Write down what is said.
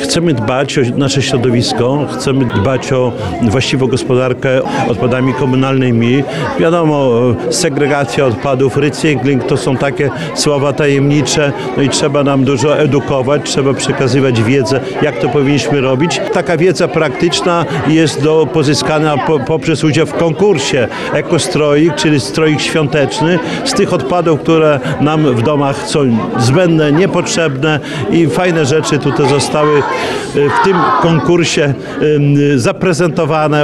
Chcemy dbać o nasze środowisko, chcemy dbać o właściwą gospodarkę odpadami komunalnymi. Wiadomo, segregacja odpadów, recykling to są takie słowa tajemnicze, no i trzeba nam dużo edukować, trzeba przekazywać wiedzę, jak to powinniśmy robić. Taka wiedza praktyczna jest do pozyskania poprzez udział w konkursie Ekostroik, czyli stroik świąteczny, z tych odpadów, które nam w domach są zbędne, niepotrzebne i fajne rzeczy tutaj zostały w tym konkursie zaprezentowane.